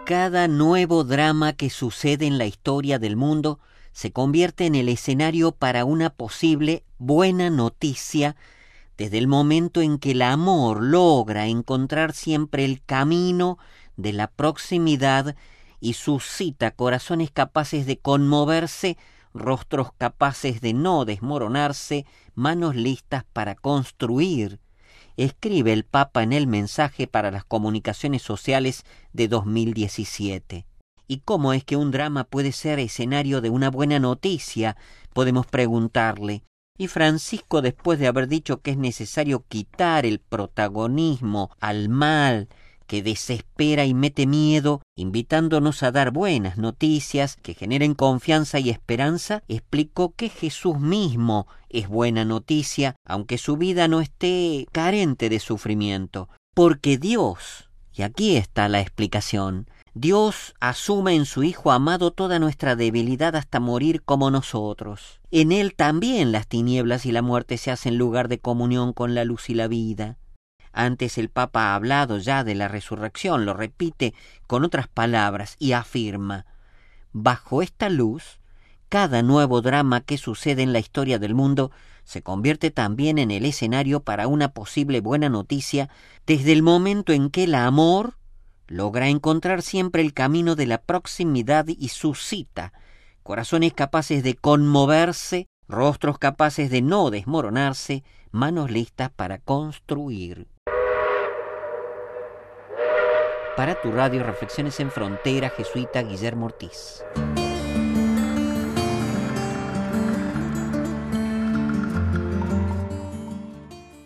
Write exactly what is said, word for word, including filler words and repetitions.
Cada nuevo drama que sucede en la historia del mundo se convierte en el escenario para una posible buena noticia desde el momento en que el amor logra encontrar siempre el camino de la proximidad y suscita corazones capaces de conmoverse, rostros capaces de no desmoronarse, manos listas para construir. Escribe el Papa en el mensaje para las comunicaciones sociales de dos mil diecisiete. ¿Y cómo es que un drama puede ser escenario de una buena noticia?, podemos preguntarle. Y Francisco, después de haber dicho que es necesario quitar el protagonismo al mal que desespera y mete miedo, invitándonos a dar buenas noticias que generen confianza y esperanza, explicó que Jesús mismo es buena noticia, aunque su vida no esté carente de sufrimiento. Porque Dios, y aquí está la explicación, Dios asume en su Hijo amado toda nuestra debilidad hasta morir como nosotros. En Él también las tinieblas y la muerte se hacen lugar de comunión con la luz y la vida. Antes el Papa ha hablado ya de la resurrección, lo repite con otras palabras y afirma: bajo esta luz, cada nuevo drama que sucede en la historia del mundo se convierte también en el escenario para una posible buena noticia desde el momento en que el amor logra encontrar siempre el camino de la proximidad y suscita corazones capaces de conmoverse, rostros capaces de no desmoronarse, manos listas para construir. Para tu radio Reflexiones en Frontera, jesuita Guillermo Ortiz.